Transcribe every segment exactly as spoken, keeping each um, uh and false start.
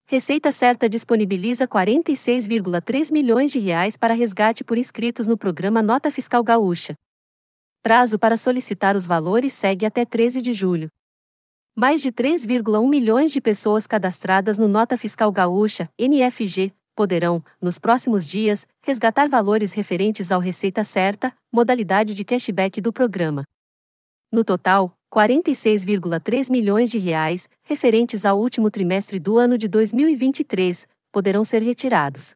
Receita Certa disponibiliza quarenta e seis vírgula três milhões de reais para resgate por inscritos no programa Nota Fiscal Gaúcha. Prazo para solicitar os valores segue até treze de julho. Mais de três vírgula um milhões de pessoas cadastradas no Nota Fiscal Gaúcha, N F G, poderão, nos próximos dias, resgatar valores referentes ao Receita Certa, modalidade de cashback do programa. No total, quarenta e seis vírgula três milhões de reais, referentes ao último trimestre do ano de dois mil e vinte e três, poderão ser retirados.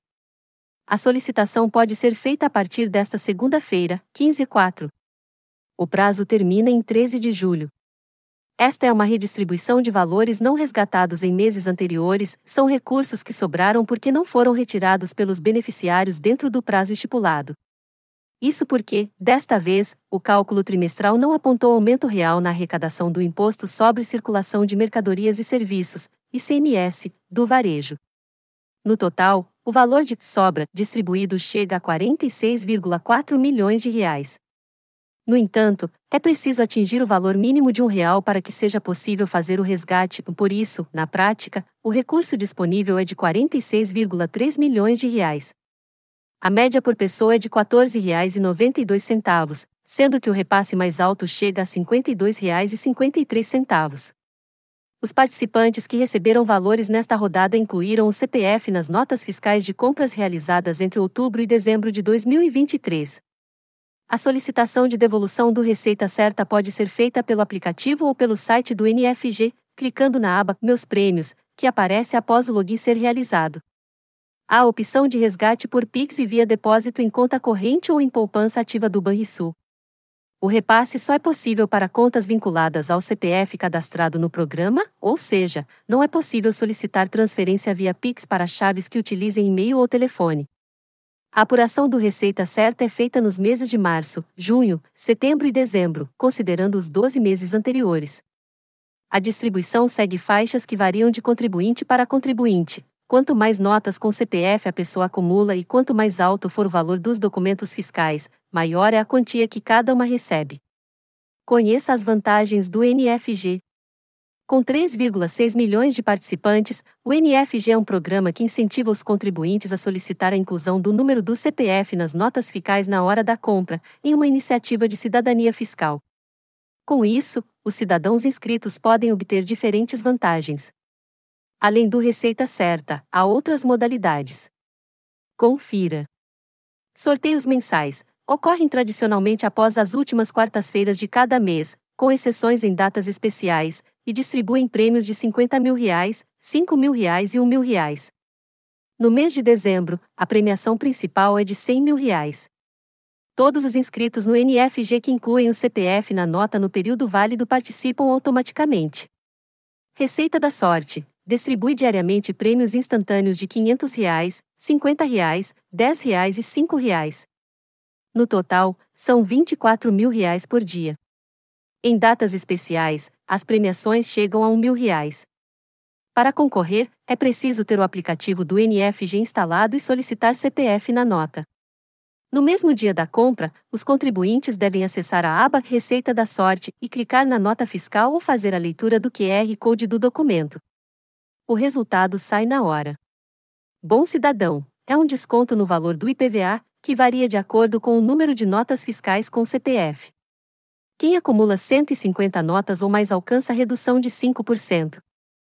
A solicitação pode ser feita a partir desta segunda-feira, quinze quatro. O prazo termina em treze de julho. Esta é uma redistribuição de valores não resgatados em meses anteriores, são recursos que sobraram porque não foram retirados pelos beneficiários dentro do prazo estipulado. Isso porque, desta vez, o cálculo trimestral não apontou aumento real na arrecadação do Imposto sobre Circulação de Mercadorias e Serviços, I C M S, do varejo. No total, o valor de sobra distribuído chega a quarenta e seis vírgula quatro milhões de reais. No entanto, é preciso atingir o valor mínimo de um real para que seja possível fazer o resgate, por isso, na prática, o recurso disponível é de quarenta e seis vírgula três milhões de reais. A média por pessoa é de quatorze reais e noventa e dois centavos, sendo que o repasse mais alto chega a cinquenta e dois reais e cinquenta e três centavos. Os participantes que receberam valores nesta rodada incluíram o C P F nas notas fiscais de compras realizadas entre outubro e dezembro de dois mil e vinte e três. A solicitação de devolução do Receita Certa pode ser feita pelo aplicativo ou pelo site do N F G, clicando na aba Meus Prêmios, que aparece após o login ser realizado. Há a opção de resgate por Pix e via depósito em conta corrente ou em poupança ativa do Banrisul. O repasse só é possível para contas vinculadas ao C P F cadastrado no programa, ou seja, não é possível solicitar transferência via Pix para chaves que utilizem e-mail ou telefone. A apuração do Receita Certa é feita nos meses de março, junho, setembro e dezembro, considerando os doze meses anteriores. A distribuição segue faixas que variam de contribuinte para contribuinte. Quanto mais notas com C P F a pessoa acumula e quanto mais alto for o valor dos documentos fiscais, maior é a quantia que cada uma recebe. Conheça as vantagens do N F G. Com três vírgula seis milhões de participantes, o N F G é um programa que incentiva os contribuintes a solicitar a inclusão do número do C P F nas notas fiscais na hora da compra, em uma iniciativa de cidadania fiscal. Com isso, os cidadãos inscritos podem obter diferentes vantagens. Além do Receita Certa, há outras modalidades. Confira. Sorteios mensais ocorrem tradicionalmente após as últimas quartas-feiras de cada mês, com exceções em datas especiais, e distribuem prêmios de cinquenta mil reais, cinco mil reais e um mil reais. No mês de dezembro, a premiação principal é de cem mil reais. Todos os inscritos no N F G que incluem o C P F na nota no período válido participam automaticamente. Receita da Sorte distribui diariamente prêmios instantâneos de quinhentos reais, cinquenta reais, dez reais e cinco reais. No total, são vinte e quatro mil reais por dia. Em datas especiais, as premiações chegam a um mil reais. Para concorrer, é preciso ter o aplicativo do N F G instalado e solicitar C P F na nota. No mesmo dia da compra, os contribuintes devem acessar a aba Receita da Sorte e clicar na nota fiscal ou fazer a leitura do Q R Code do documento. O resultado sai na hora. Bom Cidadão é um desconto no valor do I P V A, que varia de acordo com o número de notas fiscais com C P F. Quem acumula cento e cinquenta notas ou mais alcança redução de cinco por cento.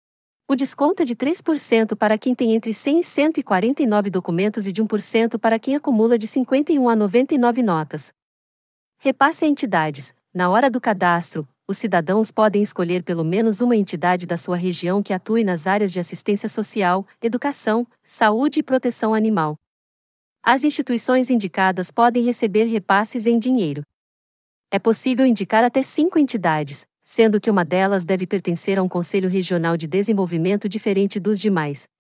O desconto é de três por cento para quem tem entre cem e cento e quarenta e nove documentos e de um por cento para quem acumula de cinquenta e um a noventa e nove notas. Repasse a entidades. Na hora do cadastro, os cidadãos podem escolher pelo menos uma entidade da sua região que atue nas áreas de assistência social, educação, saúde e proteção animal. As instituições indicadas podem receber repasses em dinheiro. É possível indicar até cinco entidades, sendo que uma delas deve pertencer a um Conselho Regional de Desenvolvimento diferente dos demais.